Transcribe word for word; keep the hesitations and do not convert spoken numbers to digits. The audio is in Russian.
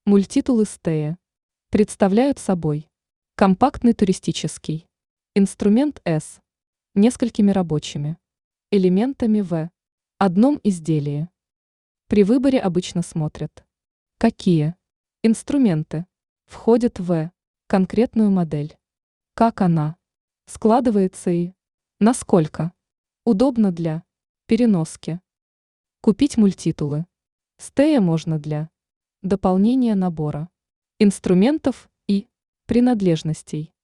Мультитулы Стея представляют собой компактный туристический инструмент с несколькими рабочими элементами в одном изделии. При выборе обычно смотрят, какие инструменты входят в конкретную модель, как она складывается и насколько удобно для переноски. Купить мультитулы Стея можно для дополнения набора инструментов и принадлежностей.